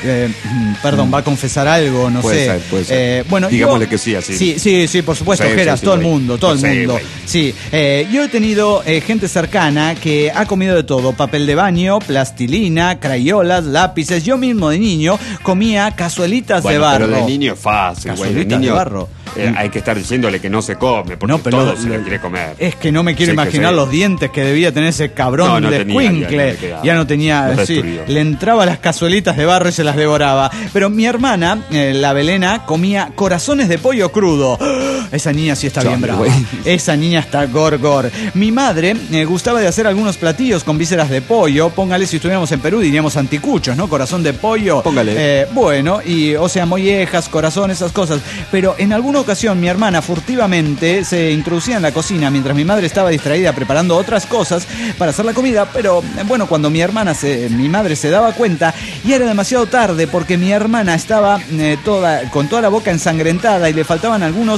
eh, perdón, va a confesar algo, no puede sé. Ser, puede ser. Eh, bueno, digámosle yo, que sí, así. Sí, sí, sí, por supuesto, sí, Geras, sí, sí, todo güey. el mundo, todo Sí, el mundo. güey. Sí, eh, yo he tenido eh, gente cercana que ha comido de todo: papel de baño, plastilina, crayolas, lápices. Yo mismo de niño comía cazuelitas Bueno, de barro. pero de niño es fácil, güey. De Cazuelitas niño de barro. eh, hay que estar diciéndole que no se come, porque No, pero todo lo- se lo lo- quiere comer. Es que no me quiero Sí, que imaginar sí. los dientes que debía tener ese cabrón No, no de tenía, ya no escuincle. le quedaba. Ya no tenía, Los sí, destruyó. le entraba las cazuelitas de barro y se las devoraba. Pero mi hermana, eh, la Belena, comía corazones de pollo crudo. Esa niña sí está Chale, bien brava. güey. Esa niña está gor gor. Mi madre eh, gustaba de hacer algunos platillos con vísceras de pollo. Póngale, si estuviéramos en Perú diríamos anticuchos, ¿no? Corazón de pollo. Póngale. Eh, bueno, y o sea, mollejas, corazón, esas cosas. Pero en alguna ocasión mi hermana furtivamente se introducía en la cocina mientras mi madre estaba distraída preparando otras cosas para hacer la comida. Pero eh, bueno, cuando mi hermana, se, mi madre se daba cuenta, ya era demasiado tarde porque mi hermana estaba eh, toda con toda la boca ensangrentada y le faltaban algunos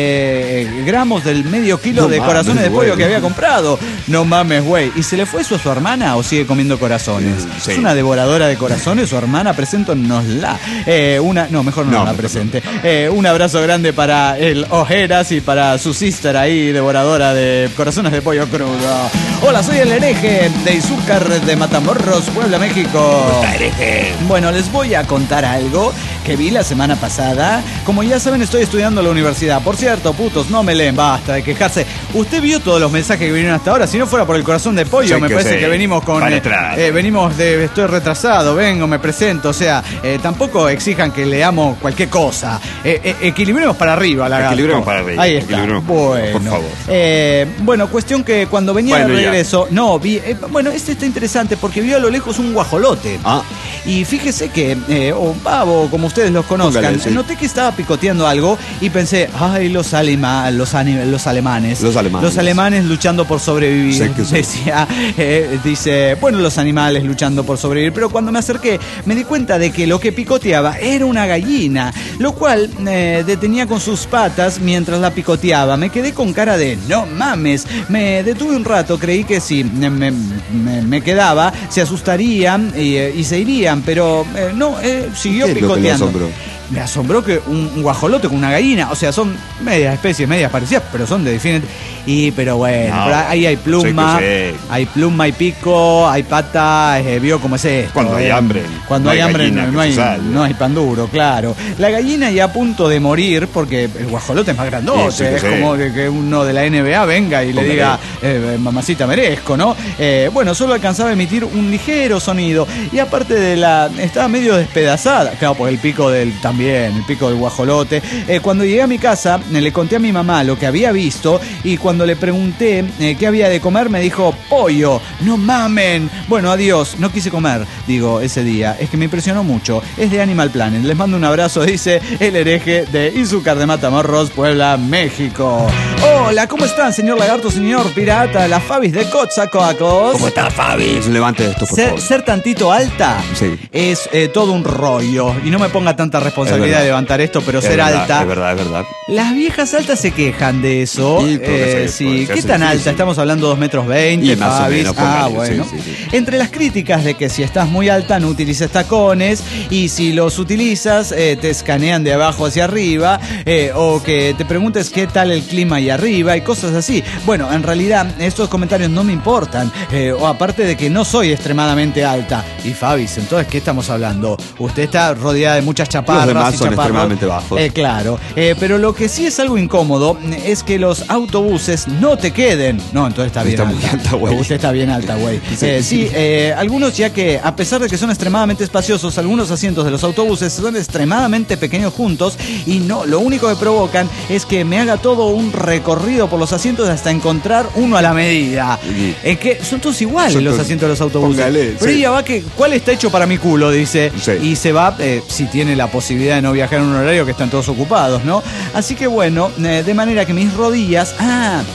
eh, gramos del medio kilo No de mames, corazones de pollo güey. que había comprado. No mames, güey. ¿Y se le fue eso a su hermana o sigue comiendo corazones? Sí. Es una devoradora de corazones, su hermana, preséntenosla. Eh, una, no, mejor no, No, la mejor presente. Eh, un abrazo grande para el Ojeras y para su sister ahí, devoradora de corazones de pollo crudo. Hola, soy el hereje de Izúcar de Matamoros, Puebla, México. Bueno, les voy a contar algo que vi la semana pasada. Como ya saben, estoy estudiando en la universidad. Por cierto, putos, no me leen, basta de quejarse. Usted vio todos los mensajes que vinieron hasta ahora. Si no fuera por el corazón de pollo, Sí, me que parece sí. que venimos con... Para eh, atrás. eh, venimos de... Estoy retrasado, vengo, me presento. O sea, eh, tampoco exijan que leamos cualquier cosa. Eh, eh, equilibremos para arriba, la Equilibremos para arriba, Ahí está. equilibremos, Bueno, por favor. Eh, bueno, cuestión que cuando venía Bueno, de ya. regreso... No, vi... eh, bueno, este está interesante porque vi a lo lejos un guajolote. Ah. Y fíjese que, eh, o pavo, como ustedes los conozcan, Póngale, sí. noté que estaba picoteando algo y pensé, ay, los, alema, los, ani- los alemanes. Los alemanes. Los alemanes luchando por sobrevivir. Sé que sí. Decía, eh, dice, bueno, los animales luchando por sobrevivir. Pero cuando me acerqué, me di cuenta de que lo que picoteaba era una gallina, lo cual eh, detenía con sus patas mientras la picoteaba. Me quedé con cara de, no mames. Me detuve un rato, creí que si me, me, me quedaba, se asustarían y, eh, y se irían, pero eh, no, eh, siguió ¿Qué es lo que le picoteando. asombró? Me asombró que un, un guajolote con una gallina, o sea, son medias especies, medias parecidas, pero son de diferentes. Y, pero bueno, No, pero ahí hay pluma, sé que sé. hay pluma y pico, hay pata, eh, vio cómo es esto. Cuando hay eh. hambre, Cuando no hay hay hambre gallina no, que no hay, se salve. no hay pan duro, claro. La gallina ya a punto de morir, porque el guajolote es más grandote, Sí, sí que es sí. como que, que uno de la N B A venga y le Póngale. diga, eh, mamacita merezco, ¿no? Eh, bueno, solo alcanzaba a emitir un ligero sonido, y aparte de la... estaba medio despedazada, claro, por el pico del... también, el pico del guajolote. Eh, cuando llegué a mi casa, eh, le conté a mi mamá lo que había visto, y cuando le pregunté eh, qué había de comer, me dijo, pollo. No mamen. Bueno, adiós, no quise comer, digo, ese día. Es que me impresionó mucho. Es de Animal Planet. Les mando un abrazo, dice el hereje de Izúcar de Matamoros, Puebla, México. Hola, ¿cómo están, señor lagarto, señor pirata? Las Fabis de Coatzacoalcos. ¿Cómo está, Fabi? Levante esto, por Ser, favor. ser tantito alta Sí. es eh, todo un rollo. Y no me ponga tanta responsabilidad verdad. de levantar esto, pero Es ser verdad, alta. Es verdad, es verdad. Las viejas altas se quejan de eso. Sí, porque Eh, se- sí. porque se ¿Qué hace tan difícil. alta? Estamos hablando de dos metros veinte, Y más o Fabis. menos, Ah, póngale, bueno. sí, sí, sí. Entre las críticas de que si estás muy alta no utilices tacones, y si los utilizas eh, te escanean de abajo hacia arriba, eh, o que te preguntes qué tal el clima ahí arriba y cosas así. Bueno, en realidad estos comentarios no me importan, eh, o aparte de que no soy extremadamente alta. Y Fabis, entonces, ¿qué estamos hablando? Usted está rodeada de muchas chaparras. Los demás y son chaparros. extremadamente bajos. Eh, claro, eh, pero lo que sí es algo incómodo es que los autobuses no te queden. No, entonces está bien Está muy alta. alta, güey. Usted está bien alta, güey. Sí. Eh, sí, eh, algunos ya que, a pesar de que son extremadamente espaciosos, algunos asientos de los autobuses son extremadamente pequeños juntos, y no, lo único que provocan es que me haga todo un recorrido por los asientos hasta encontrar uno a la medida. Sí. Es que son todos iguales Son los todos- asientos de los autobuses. Póngale, pero sí. ella va que, ¿cuál está hecho para mi culo? Dice. Sí. Y se va, eh, si tiene la posibilidad de no viajar en un horario que están todos ocupados, ¿no? Así que bueno, eh, de manera que mis rodillas... Ah,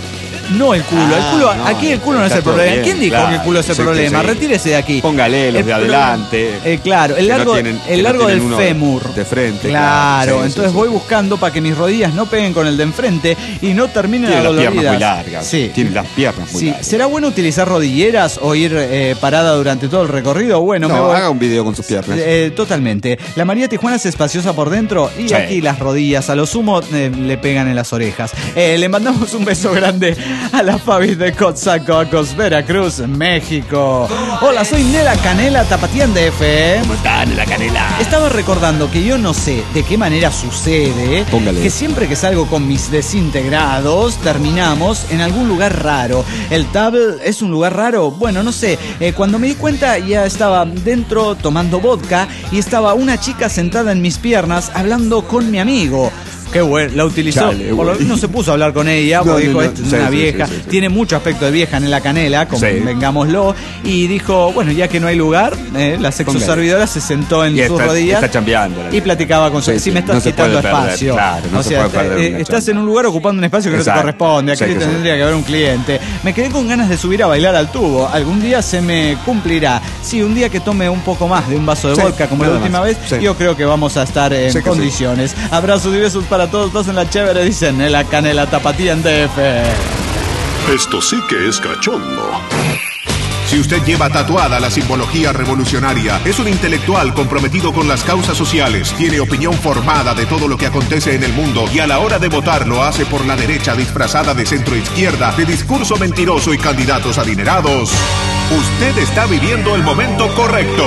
No el culo, Ah, el culo, no, aquí el culo no es está el todo problema. bien, ¿Quién dijo claro, que el culo es el sí, problema? sí. Retírese de aquí. Póngale los El de pro- adelante. Eh, claro, el que no largo, tienen- que el no largo tienen del uno fémur. de frente, Claro, claro, sí, entonces sí, voy sí. buscando para que mis rodillas no peguen con el de enfrente y no terminen Tiene las adoloridas. piernas muy largas. Sí. Tiene las piernas muy Sí. largas. ¿Será bueno utilizar rodilleras o ir eh, parada durante todo el recorrido? Bueno, me No, voy. haga un video con sus piernas. Eh, totalmente. La María Tijuana es espaciosa por dentro y Sí. aquí las rodillas a lo sumo eh, le pegan en las orejas. Eh, le mandamos un beso grande a la Fabi de Coatzacoalcos, Veracruz, México. Hola, soy Nela Canela, Tapatián D F. ¿Cómo está, la canela? Estaba recordando que yo no sé de qué manera sucede Póngale. que siempre que salgo con mis desintegrados terminamos en algún lugar raro. El Table es un lugar raro. Bueno, no sé. Eh, cuando me di cuenta ya estaba dentro tomando vodka y estaba una chica sentada en mis piernas hablando con mi amigo. Qué bueno, la utilizó. Chale, Por lo- güey. no se puso a hablar con ella, No, porque no, dijo, no. esta es Sí, una sí, vieja, sí, sí, sí. tiene mucho aspecto de vieja en la canela, convengámoslo. Y dijo, bueno, ya que no hay lugar, eh, la sexoservidora se sentó en Y sus está- rodillas está chambeando la y nena. platicaba con su... Sí, Si sí, me estás no se quitando puede perder, espacio. claro, no o se sea, puede perder eh, una estás chamba. en un lugar ocupando un espacio que no Exacto. te corresponde. Aquí Sí, que sí. tendría que haber un cliente. Me quedé con ganas de subir a bailar al tubo. Algún día se me cumplirá. Sí, un día que tome un poco más de un vaso de Sí, vodka como la nada última más. vez, Sí. yo creo que vamos a estar en Sí que sí. condiciones. Abrazos y besos para todos. Pasen la chévere, dicen en la canela Tapatía en D F. Esto sí que es cachondo. Si usted lleva tatuada la simbología revolucionaria, es un intelectual comprometido con las causas sociales, tiene opinión formada de todo lo que acontece en el mundo y a la hora de votar lo hace por la derecha disfrazada de centro-izquierda, de discurso mentiroso y candidatos adinerados, usted está viviendo el momento correcto,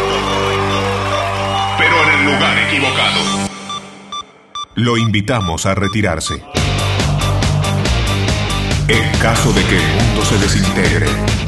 pero en el lugar equivocado. Lo invitamos a retirarse. En caso de que el mundo se desintegre.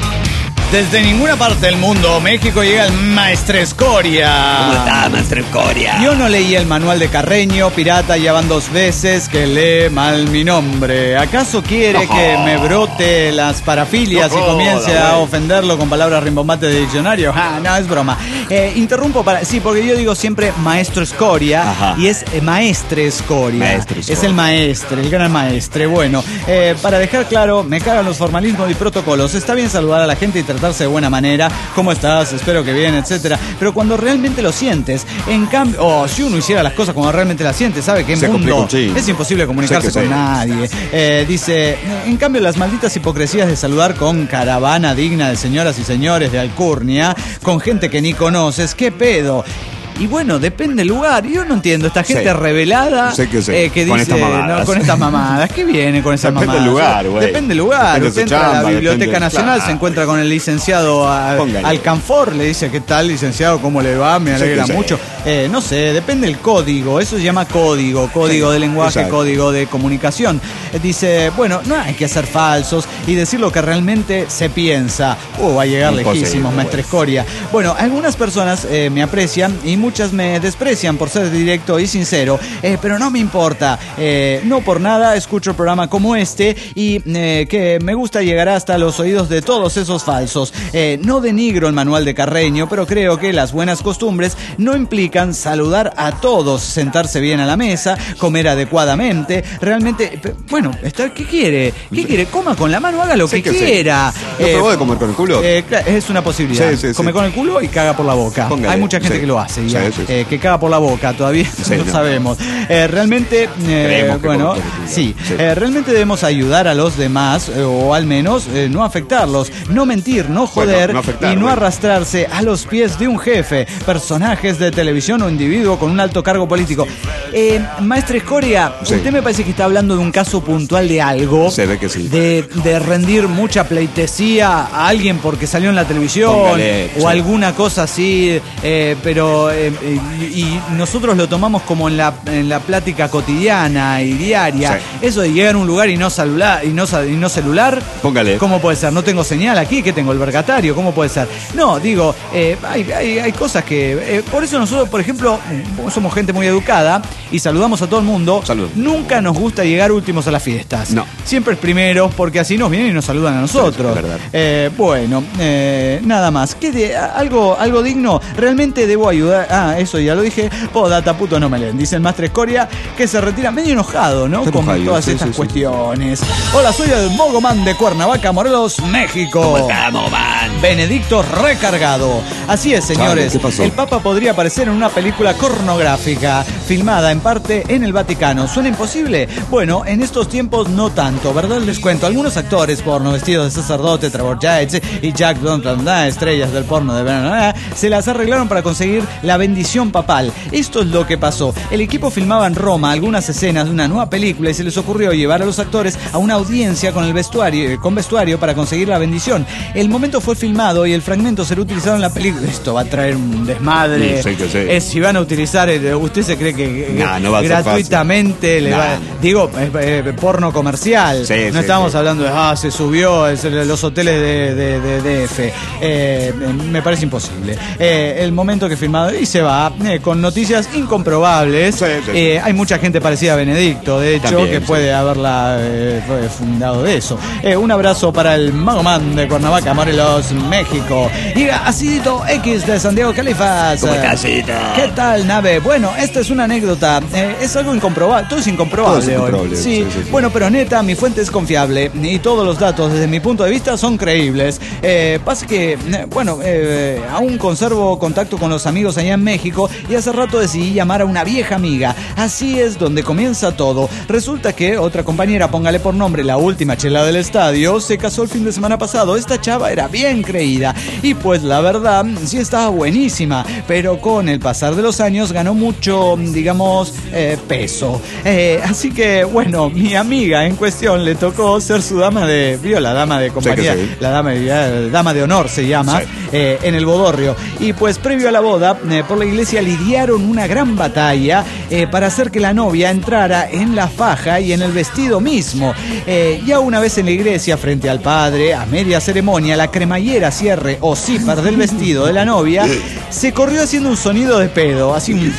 Desde ninguna parte del mundo, México, llega el Maestres Coria. ¿Cómo está, Maestre Coria? Yo no leí el manual de Carreño, pirata, ya van dos veces que lee mal mi nombre. ¿Acaso quiere No. que me brote las parafilias No y comience joda, a güey. ofenderlo con palabras rimbombantes de diccionario? Ah, no, es broma. Eh, interrumpo para... Sí, porque yo digo siempre maestro Escoria. Ajá. Y es eh, maestre Escoria. Maestre Es Escoria. el maestre, el gran maestre. Bueno, eh, para dejar claro, me cagan los formalismos y protocolos. Está bien saludar a la gente y tratarse de buena manera. ¿Cómo estás? Espero que bien, etcétera. Pero cuando realmente lo sientes, en cambio, oh, si uno hiciera las cosas como realmente las siente, sabe que en Se complica mundo un chin. es imposible comunicarse Sé que con sí. nadie. Eh, dice, en cambio, las malditas hipocresías de saludar con caravana digna de señoras y señores de Alcurnia, con gente que ni conoces, ¿qué pedo? Y bueno, depende del lugar. Yo no entiendo, esta gente Sí. revelada Sé que sí. eh, que Con dice, estas mamadas. no, con estas mamadas. ¿Qué viene con esas Depende mamadas? del lugar, güey. Depende del lugar. Depende de Usted su entra a la chamba, Biblioteca depende- Nacional, claro. se encuentra con el licenciado a- Póngale. Alcanfor, le dice, ¿qué tal, licenciado? ¿Cómo le va? Me Sé alegra que sí. mucho. Eh, no sé, depende del código. Eso se llama código. Código Sí, de lenguaje, exacto. código de comunicación. Eh, dice, bueno, no hay que ser falsos y decir lo que realmente se piensa. Uh, va a llegar Imposible, lejísimos, güey. maestra Escoria. Bueno, algunas personas eh, me aprecian y muchas me desprecian por ser directo y sincero, eh, pero no me importa. Eh, no por nada escucho el programa como este y eh, que me gusta llegar hasta los oídos de todos esos falsos. Eh, no denigro el manual de Carreño, pero creo que las buenas costumbres no implican saludar a todos, sentarse bien a la mesa, comer adecuadamente. Realmente, pe- bueno, está, ¿qué quiere? ¿Qué quiere? Coma con la mano, haga lo Sí que, que sí. quiera. ¿No probó de comer con el culo? eh, cla- es una posibilidad. Sí, sí, sí. Come con el culo y caga por la boca. Póngale, Hay mucha gente sí. que lo hace, Sí, ya, sí, sí. eh, que caga por la boca, todavía Sí, no no. sabemos. Eh, realmente, eh, Creemos que bueno, come por el culo. sí, Sí. eh, realmente debemos ayudar a los demás, eh, o al menos eh, no afectarlos, no mentir, no Bueno, joder no afectar, y no güey. arrastrarse a los pies de un jefe, personajes de televisión o individuo con un alto cargo político. Eh, maestra Escoria, Sí. usted me parece que está hablando de un caso puntual de algo. Se ve que sí. De, de rendir mucha pleitesía a alguien porque salió en la televisión Póngale, o sí. alguna cosa así, eh, pero eh, eh, y, y nosotros lo tomamos como en la, en la plática cotidiana y diaria. Sí. Eso de llegar a un lugar y no celular, y no, sa- y no celular, Póngale. ¿cómo puede ser? No tengo señal aquí, que tengo el vergatario, ¿cómo puede ser? No, digo, eh, hay, hay, hay cosas que... eh, por eso nosotros, por ejemplo, somos gente muy educada y saludamos a todo el mundo. Salud. Nunca nos gusta llegar últimos a las fiestas. No. Siempre es primeros, porque así nos vienen y nos saludan a nosotros. Sí, es verdad. Eh, bueno, eh, nada más. ¿Qué de- algo, algo digno. Realmente debo ayudar, Ah, eso ya lo dije. Podata, puto, no me leen. Dice el Maestro Escoria, que se retira medio enojado, ¿no? Está Con enojado, todas sí, estas sí, sí. cuestiones. Hola, soy el Mogoman de Cuernavaca, Morelos, México. ¿Cómo está, Mogoman? Benedicto recargado. Así es, señores. Chale, ¿qué pasó? El Papa podría aparecer en una película pornográfica, filmada en parte en el Vaticano. ¿Suena imposible? Bueno, en estos tiempos no tanto, ¿verdad? Les cuento. Algunos actores porno vestidos de sacerdote, Trevor Yates y Jack Donald, estrellas del porno de verano, se las arreglaron para conseguir la bendición papal. Esto es lo que pasó. El equipo filmaba en Roma algunas escenas de una nueva película y se les ocurrió llevar a los actores a una audiencia con el vestuario, con vestuario para conseguir la bendición. El momento fue filmado y el fragmento será utilizado en la película. Esto va a traer un desmadre. Sí, sí, sí. Es, si van a utilizar, eh, ¿usted se cree que Nah, no va a ser gratuitamente le Nah. va, digo, eh, eh, porno comercial? Sí, no sí, estamos sí. hablando de, ah, se subió es, los hoteles de, de, de D F. Eh, me parece imposible. Eh, el momento que filmado y se va eh, con noticias incomprobables. Sí, sí, sí. Eh, hay mucha gente parecida a Benedicto, de hecho, También, que sí. puede haberla eh, fundado de eso. Eh, un abrazo para el Magoman de Cuernavaca, Morelos, México. Y Acidito X de Santiago Califas. ¿Cómo estás, Acidito? ¿Qué tal, nave? Bueno, esta es una anécdota. Eh, es algo incomprobable. Todo es incomprobable, Todo es incomprobable, hoy. Sí. sí, sí, sí. Bueno, pero neta, mi fuente es confiable y todos los datos, desde mi punto de vista, son creíbles. Eh, pasa que, eh, bueno, eh, aún conservo contacto con los amigos allá en México y hace rato decidí llamar a una vieja amiga. Así es donde comienza todo. Resulta que otra compañera, póngale por nombre la última chela del estadio, se casó el fin de semana pasado. Esta chava era bien creída y pues la verdad sí estaba buenísima, pero con el pasar de los años ganó mucho, digamos, eh, peso. Eh, así que, bueno, mi amiga en cuestión le tocó ser su dama de, vio la dama de compañía, Sí que sí. la dama de, dama de honor se llama, Sí. eh, en el bodorrio. Y pues previo a la boda, eh, por la iglesia lidiaron una gran batalla eh, para hacer que la novia entrara en la faja y en el vestido mismo. Eh, ya una vez en la iglesia, frente al padre, a media ceremonia, la cremallera, cierre o zipper del vestido de la novia se corrió haciendo un sonido de pedo, así un...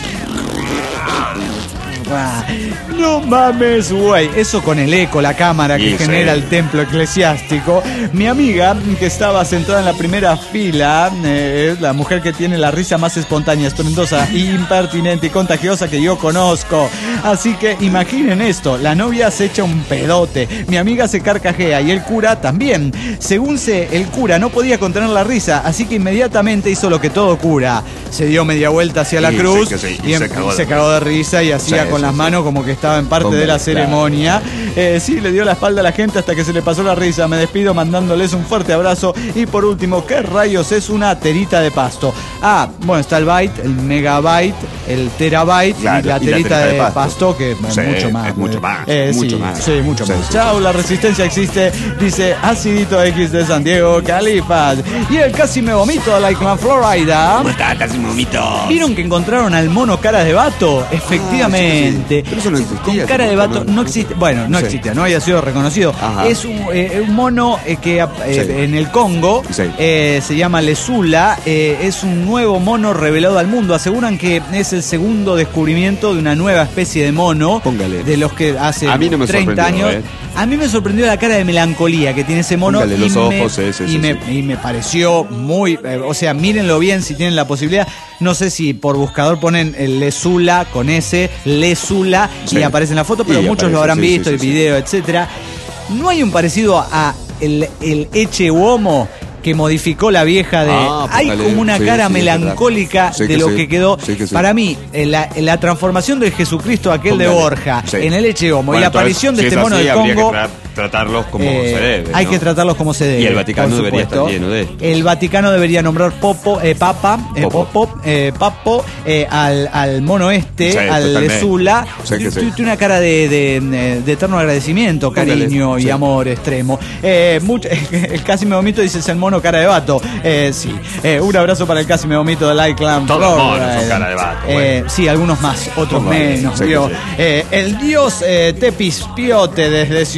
No mames, güey. Eso con el eco, la cámara que Sí, genera sí. el templo eclesiástico. Mi amiga, que estaba sentada en la primera fila, eh, es la mujer que tiene la risa más espontánea, estruendosa, impertinente y contagiosa que yo conozco. Así que imaginen esto, la novia se echa un pedote, mi amiga se carcajea y el cura también. Según se, el cura no podía contener la risa, así que inmediatamente hizo lo que todo cura. Se dio media vuelta hacia la Sí, cruz sí, que sí, y, y em- se cagó de se cagó de risa y hacía Sí, con sí, las sí. manos como que estaba en parte Hombre, de la claro. ceremonia. Eh, sí, le dio la espalda a la gente hasta que se le pasó la risa. Me despido mandándoles un fuerte abrazo. Y por último, ¿qué rayos es una terita de pasto? Ah, bueno, está el byte, el megabyte, el terabyte Claro, y la y la terita, terita de, de pasto. pasto, que es Sí, mucho más. es mucho más, Eh, mucho sí, más. Sí, mucho Sí, más. sí, Chao, la resistencia existe, dice Acidito X de San Diego, Califas. Y el casi me vomito de la Island Florida. ¿Cómo está, casi momito? ¿Vieron que encontraron al mono cara de vato? Efectivamente. Ah, sí, sí. Pero eso no existía, Con ese cara de mono, vato ¿no? no existe. Bueno, no Sí. existía, no había sido reconocido. Ajá. Es un, eh, un mono eh, que eh, Sí. en el Congo Sí. eh, se llama Lesula. Eh, es un nuevo mono revelado al mundo. Aseguran que es el segundo descubrimiento de una nueva especie de mono. Póngale. De los que hace A mí no me treinta sorprendió, años. ¿eh? A mí me sorprendió la cara de melancolía que tiene ese mono. Póngale y los me- ojos, sí, sí, y sí, me, sí. y me pareció muy, eh, o sea, mírenlo bien si tienen la posibilidad. No sé si por buscador ponen el Lesula con S, Lesula, Sí. y aparece en la foto, pero Y muchos aparece, lo habrán sí, visto, sí, el sí, sí. video, etcétera. No hay un parecido a el, el Eche Uomo que modificó la vieja de... Ah, hay póngale, como una sí, cara sí, es verdad. melancólica Sí de que lo sí, que quedó. sí que sí. Para mí, eh, la, la transformación del Jesucristo aquel de Póngale, Borja sí. en el Eche Uomo y Bueno, la entonces, aparición de si este es mono así, del habría Congo... que tra- tratarlos como Eh, se debe, hay ¿no? que tratarlos como se debe. Y el Vaticano por debería supuesto. estar lleno de esto. El Vaticano debería nombrar Popo, eh, Papa, eh, Popo. Popo, eh, Papo, eh, al, al mono este, Sí, al totalmente. Lesula. Sí que sí. Tiene una cara de, de, de eterno agradecimiento, Póngale, cariño y sí. amor extremo. Eh, mucho- el casi me vomito dice es el mono cara de vato. Eh, sí. Eh, un abrazo para el casi me vomito de Iclan. Todos los monos son cara de vato, Eh, bueno. sí, algunos más, otros Póngale, menos. sí que vio. sí. Eh, el dios eh, Tepispiote desde Ciudad del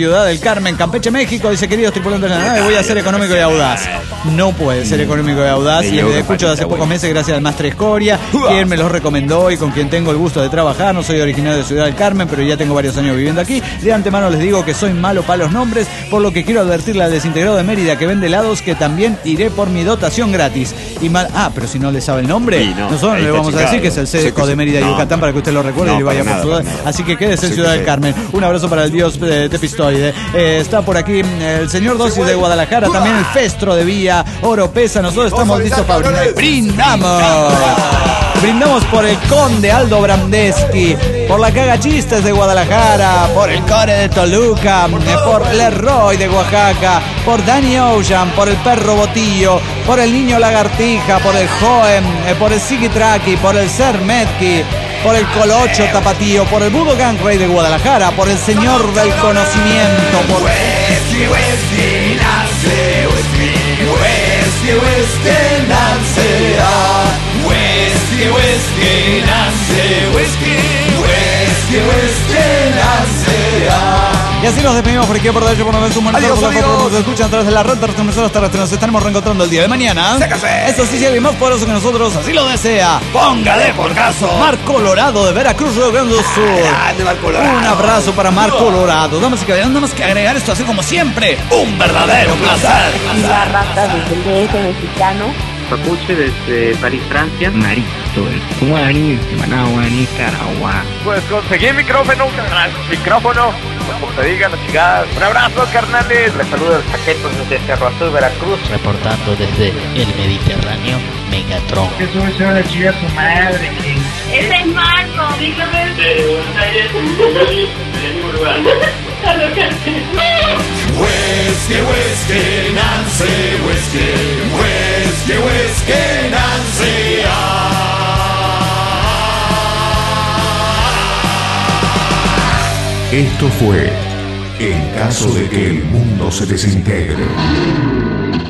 Carmen, Campeche, México. Dice, queridos tripulantes de la nave, voy a ser económico y audaz. No puede ser económico y audaz. Les escucho de hace pocos meses gracias al Maestro Escoria, quien me los recomendó y con quien tengo el gusto de trabajar. No soy originario de Ciudad del Carmen, pero ya tengo varios años viviendo aquí. De antemano les digo que soy malo para los nombres, por lo que quiero advertirle al desintegrado de Mérida que vende helados que también iré por mi dotación gratis. Y mal... Ah, pero si no le sabe el nombre, sí, no, nosotros le vamos a decir que es el Sedeco de Mérida y no, Yucatán, para que usted lo recuerde no, y vaya por Ciudad. Así que quédese en Ciudad del Carmen. Un abrazo para el dios eh, Tepistoide. Eh, está por aquí el señor Dosis de Guadalajara, también el Festro de Villa, Oropesa. Nosotros estamos listos para brindar. ¡Brindamos! Brindamos por el Conde Aldo Brandeschi, por la Cagachistes de Guadalajara, por el Core de Toluca, por Leroy de Oaxaca, por Danny Ocean, por el Perro Botillo, por el Niño Lagartija, por el Joem, por el Siki Traki, por el Ser Metki, por el Colocho Tapatío, por el Budo Gang Rey de Guadalajara, por el Señor del Conocimiento, por... Whisky, whisky, nace, whisky, whisky, whisky, nace, whisky, whisky, nace, whisky, whisky, whisky, nace. Y así nos despedimos por aquí por derecho por no ver su mano. Adiós, amigos. Nos escuchan a través de la red de las emisoras terrestres. Nos estaremos reencontrando el día de mañana. ¡Sécase! Eso sí, si alguien más poderoso que nosotros así lo desea, póngale por caso. Mar Colorado de Veracruz, Río Grande del Sur. Un abrazo para Mar Colorado. Damas y caballeros, nada más que agregar esto así como siempre. Un verdadero placer. La rata desde el D F mexicano. Papuche desde París, Francia. Marito, el Guaraní, Managua, Nicaragua. Pues conseguí micrófono, micrófono, como te digan las chigadas. Un abrazo, carnales. Les saludo el Saquetos desde Cerro Azul, Veracruz. Reportando desde el Mediterráneo, Megatron. Eso es una chica su madre. Ese es Marco. Dígame. Whiskey, whiskey, Nancy, whiskey, whiskey, whiskey, Nancy. Esto fue En caso de que el mundo se desintegre.